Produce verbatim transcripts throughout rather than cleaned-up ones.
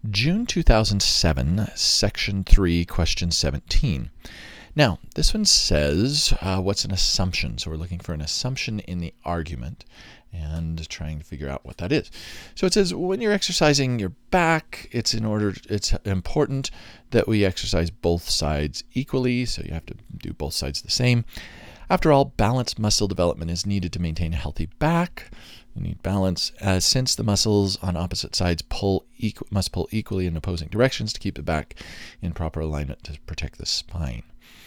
June two thousand seven, Section three, Question seventeen. Now, this one says, uh, what's an assumption? So we're looking for an assumption in the argument and trying to figure out what that is. So it says, when you're exercising your back, it's in order, it's important that we exercise both sides equally. So you have to do both sides the same. After all, balanced muscle development is needed to maintain a healthy back. You need balance, uh, since the muscles on opposite sides pull equ- must pull equally in opposing directions to keep the back in proper alignment to protect the spine.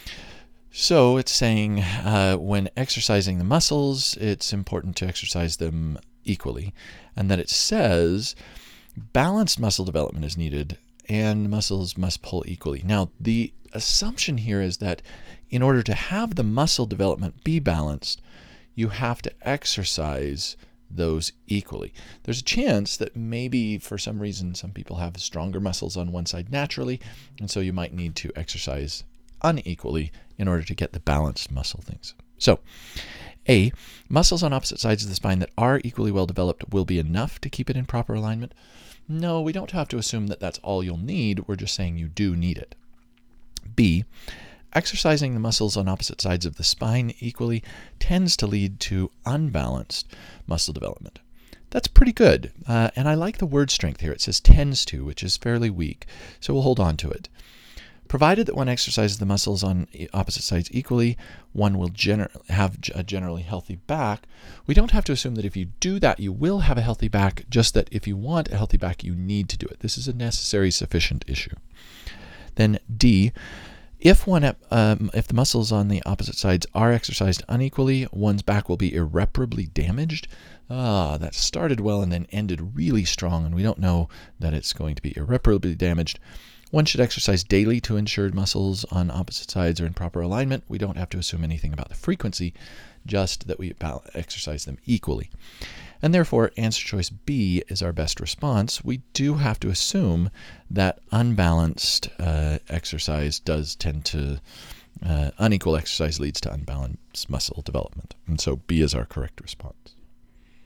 So it's saying uh, when exercising the muscles, it's important to exercise them equally, and that it says balanced muscle development is needed and muscles must pull equally. Now, the assumption here is that in order to have the muscle development be balanced, you have to exercise those equally. There's a chance that maybe for some reason some people have stronger muscles on one side naturally, and so you might need to exercise unequally in order to get the balanced muscle things. So, A, muscles on opposite sides of the spine that are equally well developed will be enough to keep it in proper alignment. No, we don't have to assume that that's all you'll need. We're just saying you do need it. B, exercising the muscles on opposite sides of the spine equally tends to lead to unbalanced muscle development. That's pretty good, uh, and I like the word strength here. It says tends to, which is fairly weak, so we'll hold on to it. Provided that one exercises the muscles on opposite sides equally, one will gener- have a generally healthy back. We don't have to assume that if you do that, you will have a healthy back, just that if you want a healthy back, you need to do it. This is a necessary, sufficient issue. Then D, if one, um, if the muscles on the opposite sides are exercised unequally, one's back will be irreparably damaged. Ah, that started well and then ended really strong, and we don't know that it's going to be irreparably damaged. One should exercise daily to ensure muscles on opposite sides are in proper alignment. We don't have to assume anything about the frequency, just that we exercise them equally. And therefore, answer choice B is our best response. We do have to assume that unbalanced uh, exercise does tend to, uh, unequal exercise leads to unbalanced muscle development. And so B is our correct response.